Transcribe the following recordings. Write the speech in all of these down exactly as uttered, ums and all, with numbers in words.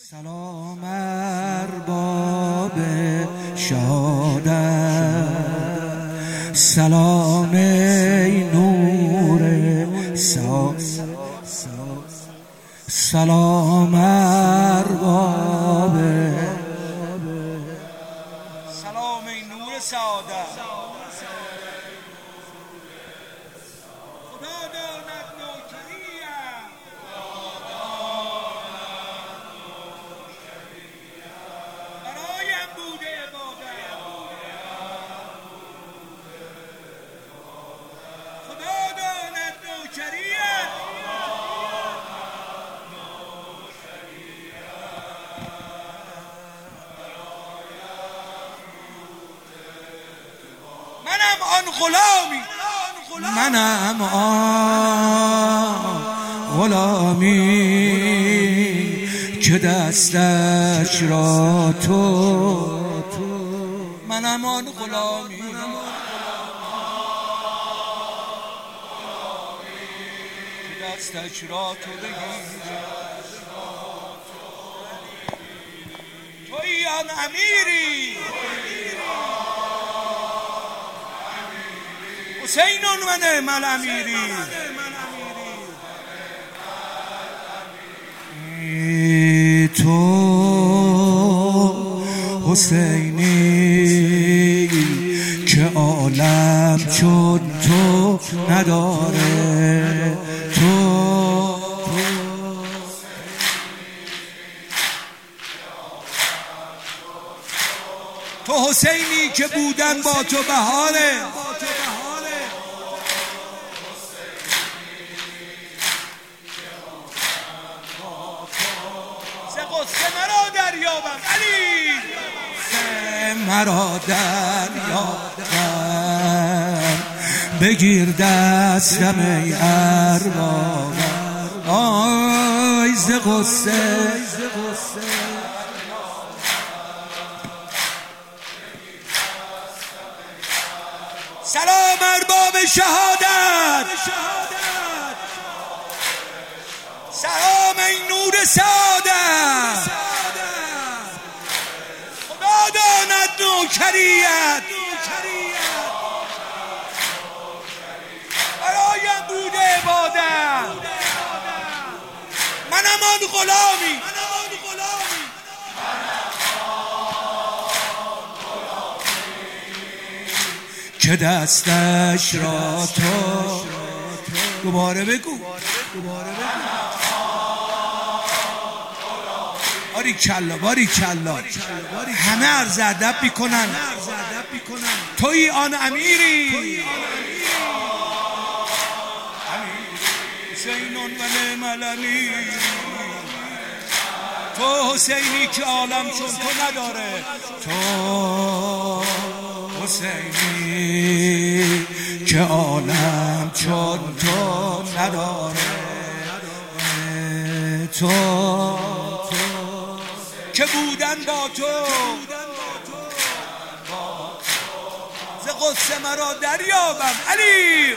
سلام ارباب شهادت، سلام ای نور سعادت، سلام ارباب، سلام ای نور سعادت. خدا داند نوکریم، برایم بوده عبادت. خدا داند نوکریم، منم آن غلامی، منم آن غلامی که دستش را تو، منم آن غلامی که دستش را تو بگیری. تویی آن امیری، حسین و نعم الامیری. تو حسینی که عالم چون تو نداره، تو تو حسینی که بودن با تو بهاره، قصه مرا دریابم علی، مرا دریابم، بگیر دستم ای اربابم، آی ز قصه. سلام ارباب شهادت، سلام ای نور سعادت. خدا داند نوکریت، برایم بوده عبادت. منم آن غلامی که دستش را تو، دوباره بگو، دوباره بگو. باری کلا، باری کلا، همه عرض ادب میکنن. تویی آن امیری، حسین و نعم الامیری. تو حسینی که عالم چون تو نداره، تو حسینی که عالم چون تو نداره، تو که بودن با تو ز قصه مرا دریابم علی،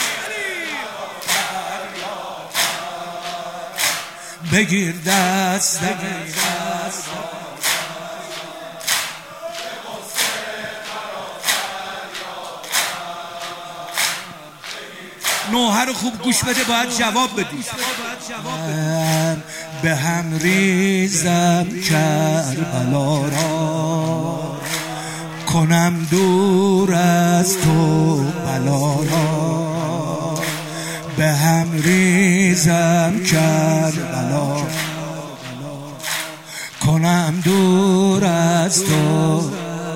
بگیر دستم ای نوحه رو خوب گوش بده، باید جواب بدی. من به هم ریزم کربلا را، کنم دور از تو بلا را. به هم ریزم کربلا، کنم دور از تو.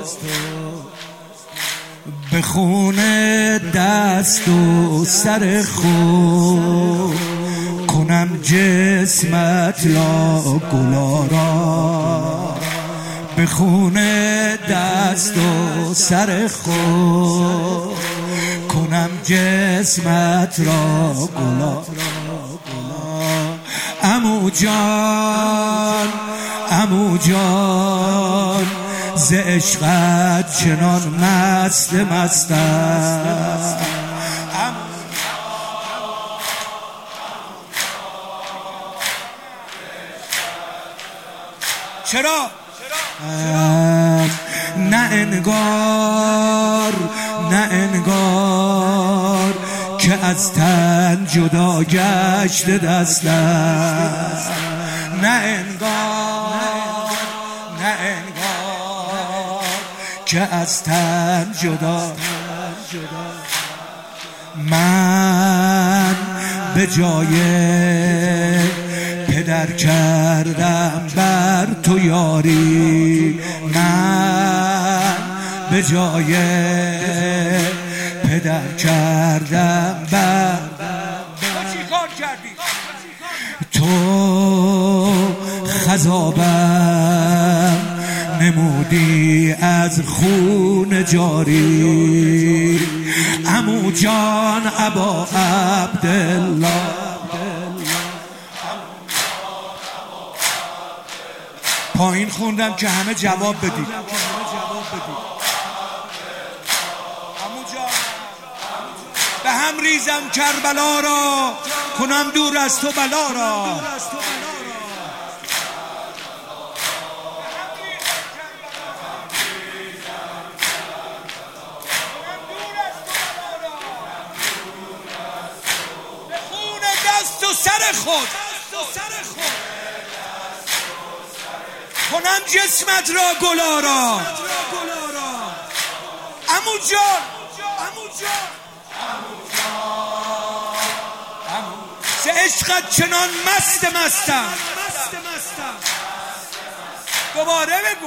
به خون دست و سر خود کنم جسمت را گلارا. به خون دست و سر خود کنم جسمت را گلارا. عمو جان، عمو جان، ز عشقت چنان مست مستم. چرا؟ نه انگار نه انگار که از تن جدا گشت دستم، نه انگار نه انگار که از تن جدا. من به جای پدر کردم بر تو یاری، من به جای پدر کردم بر تو، خضابم نمودی از خون جاری. عمو جان ابا عبدالله، پایین خوندم که همه جواب بدید. عمو جان به هم ریزم کربلا را، کنم دور از تو بلا را. دست و سر خود کنم جسمت را گلارا. عمو جان عمو جان ز عشقت چنان مست مستم. دوباره بگو.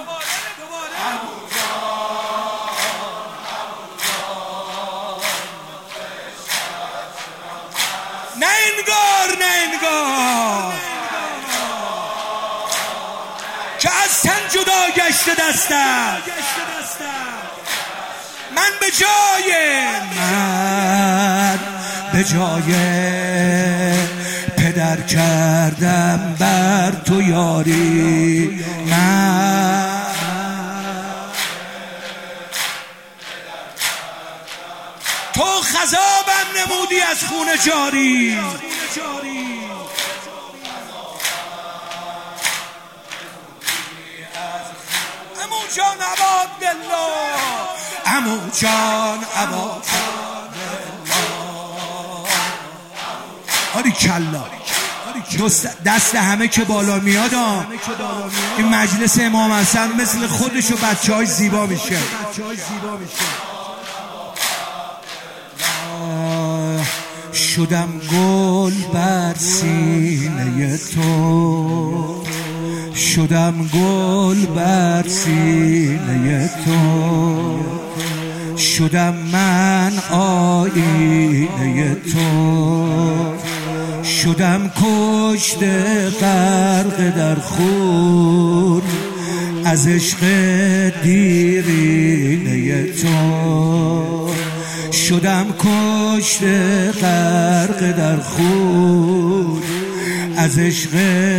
نه انگار نه انگار که از تن جدا گشته دستم. من به جای من به جای پدر کردم بر تو یاری. من تو خضابم نمودی از خون جاری. عمو جان ابا عبدالله، عمو جان ابا عبدالله. آری کلا دست همه که بالا میاد این مجلس امام حسن مثل خودش و بچه های زیبا میشه. شدم گل بر سینه تو، شدم گل بر سینه تو، شدم من آینه تو، شدم کشته غرق در خون از عشق دیرینه تو، شدم کشته غرق در خون از عشق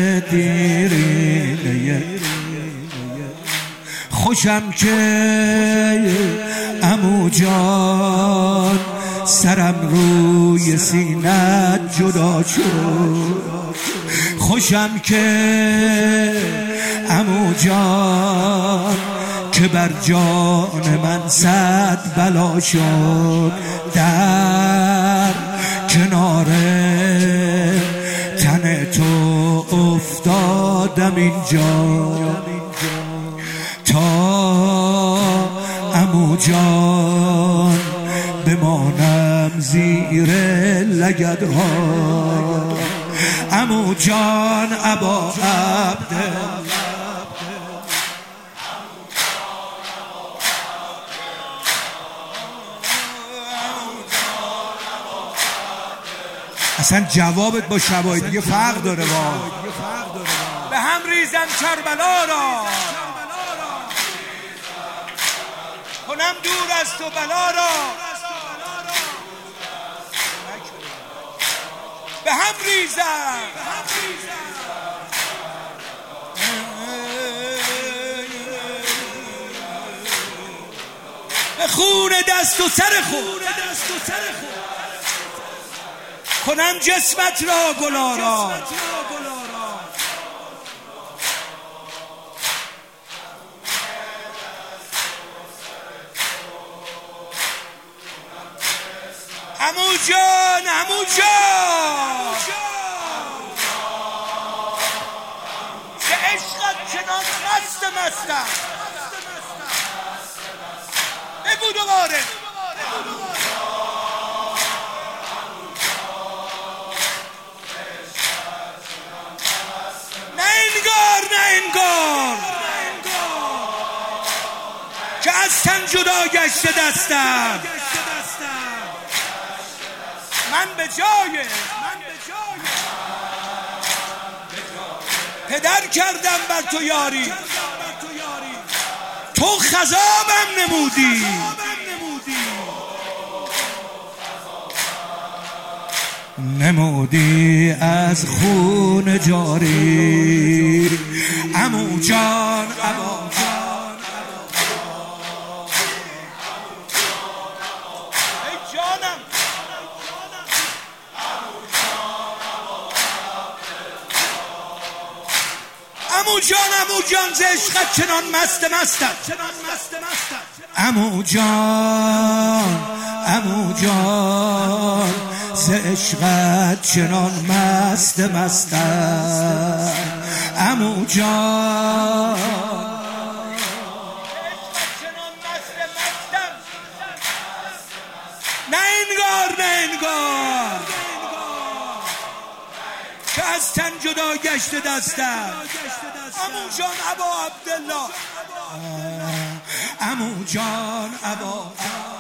دیرینه. خوشم که عمو جان سرم روی سینت جدا شد. خوشم که عمو جان که بر جان من صد بلا شد. در کنار تن تو افتادم اینجا تا عمو جان بمانم زیر لگدها. عمو جان ابا عبدالله، اصلا جوابت با شبای دیگه فرق داره. با به هم ریزم کربلا را، کنم دور از تو بلا را. به هم ریزم به خون دست و سر خود کنم جسمت را گلارا. عمو جان عمو جان که عشقت چنان مست مستم بگو دوباره نه انگار نه انگار که از تن جدا گشته دستم من به جای پدر کردم بر تو یاری تو خضابم نمودی نمودی از خون جاری عمو جان عبا جان ای جانم عمو جان عمو جان ز عشقت چنان مست مستم عمو جان عمو جان ز عشقت چنان مست مستم عمو جان نه انگار نه انگار که از تن جدا گشته دستم عمو جان ابا عبدالله عمو جان ابا